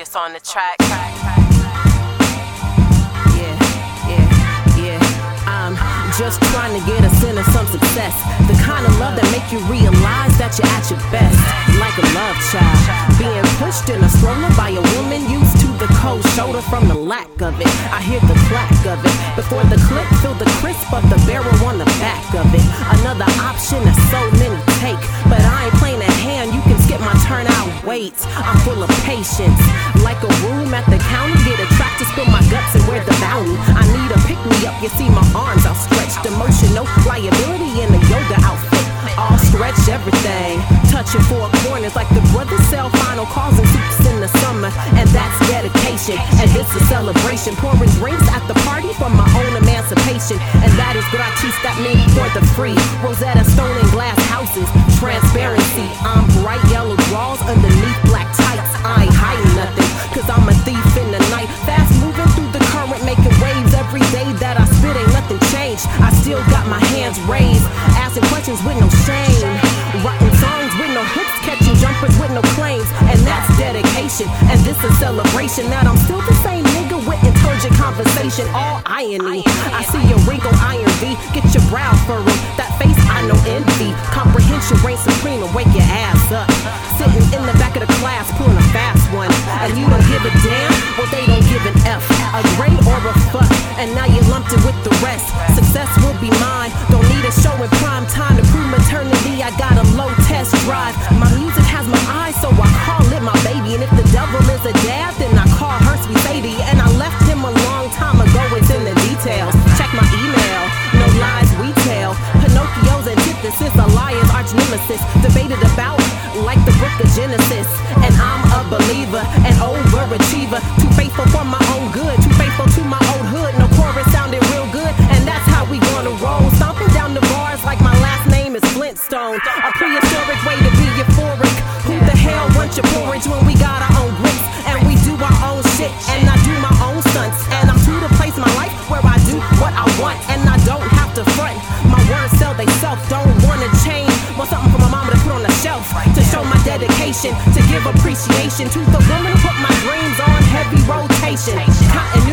Ice on the track. I'm just trying to get us into some success. The kind of love that make you realize that you're at your best. Like a love child, being pushed in a stroller by a woman used to the cold shoulder from the lack of it. I hear the clack of it. Before the click, feel the crisp of the barrel on the back of it. Another option that so many take, but I ain't playing a hand, you can skip my turnout. Wait, I'm full of patience. Like a room at the counter, get a track to spill my guts and wear the bounty. I need a pick-me-up, you see my arms outstretched. Emotional liability in a yoga outfit. All stretch everything, touching four corners like the brothers sell final calls and soups in the summer. And that's dedication, and this a celebration. Pouring drinks at the party for my own emancipation. And that is gratis, that means for the free. Rosetta Stone and glass houses, transparency. I'm bright yellow draws underneath black tights. I ain't hiding nothing, cause I'm a thief in the night. Fast moving through the current, making waves every day that I spit, ain't nothing changed. I still got my hands raised, asking questions with no shame. Writing songs with no hooks, catching jumpers with no claims. And that's dedication, and this a celebration that I'm still the same nigga with intelligent conversation. All irony, I see your wrinkle iron V, get your brow furrowed. That face I know envy. Comprehension reigns supreme and wake your ass up. Sitting in the back of the class, pulling a fast one. And you don't give a damn, well they don't give an F. A grade or a fuck, and now you're lumped in with the rest. Success will be mine, don't need a show in prime time to prove maternity. I got a low test drive. My music has my eyes, so I call it my baby. And if the devil is a dad, then I call her Sweet Sadie. And I left him a long time ago, it's in the details. Check my email, no lies we tell. Pinocchio's antithesis, a liar's arch nemesis. Debated about like the book of Genesis. And I'm a believer, an overachiever. Too faithful for my own good, too faithful to my old hood. No chorus sounded real good, and that's how we gonna roll. Stomping down the bars like my last name is Flintstone. A prehistoric way to be euphoric. Who the hell wants your porridge when we got our own grits? And we do our own shit, and I do my own stunts. And I'm to the place in my life where I do what I want, and I don't have to front. My words sell they self, don't wanna change. Want something for my mama to put on the shelf, to show my dedication, to give appreciation to the woman who put my dreams on heavy rotation. Continuity